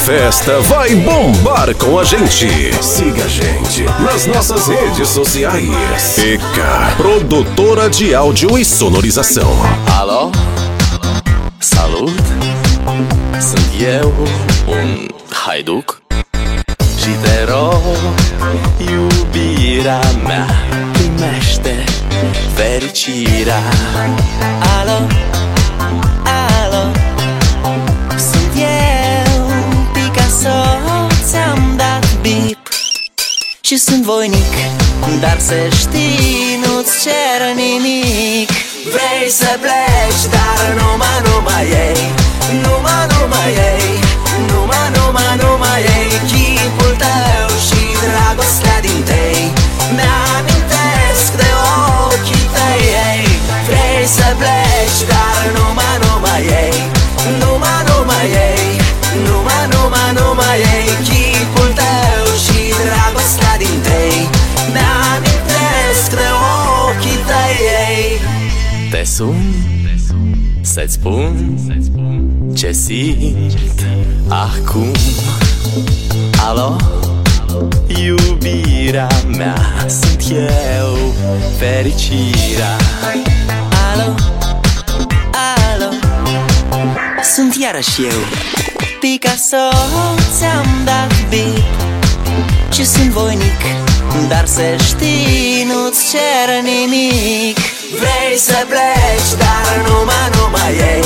festa vai bombar com a gente. Siga a gente nas nossas redes sociais. EK, produtora de áudio e sonorização. Alo? Salut! Sunt eu, un haiduc, și te rog, iubirea mea, primește fericirea. Alo? Alo? Sunt eu, Picasso, ți-am dat bip și sunt voinic, dar să știi, nu-ți cer nimic. Vrei să pleci, dar numai ei, numai ei, numai ei, chipul tău și dragostea din tei mi-amintesc de ochii tăi, ei. Vrei să pleci, dar numai ei, numai ei, numai ei, chipul tău și dragostea din tei mi-amintesc de ochii tăi, ei. Te sun să-ți spun ce simt acum. Alo? Iubirea mea, sunt eu, fericirea. Alo? Alo? Sunt iarăși eu, Picasso, ți-am dat bip și sunt voinic, dar să știi, nu-ți cer nimic. Vrei să pleci, dar numai ei.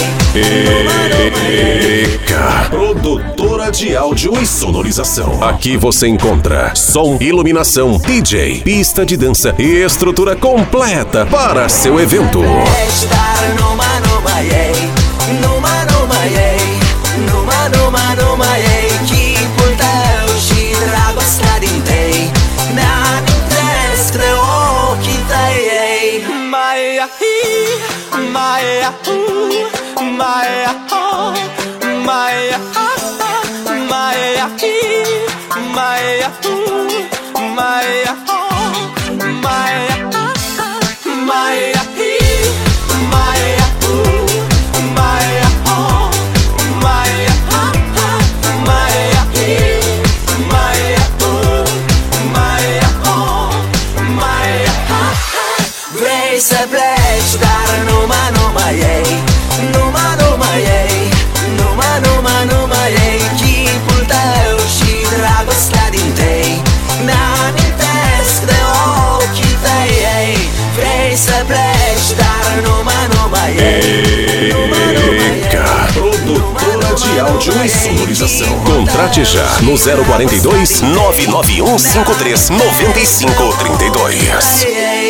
EK, produtora de áudio e sonorização. Aqui você encontra som, iluminação, DJ, pista de dança e estrutura completa para seu evento. Dar numai ei, numai ei, numai ei, chipul tău și dragostea din tei mi-amintesc de ochii tăi, ei. Maia hi, maia hu, maia ho, maia ha, maia hi, maia hu, maia ho, maia ha, maia hi, maia hu, maia ho, maia ha, maia hi, maia hu, maia ho, maia ha. Vrei să pleci, dar numai ei, numai ei, numai ei, chipul tău și dragostea din tei mi-amintesc de ochii tăi, ei. Vrei să pleci, dar numai ei. EK, produtora de áudio e sonorização. Contrate já no 042 991 53 95 32.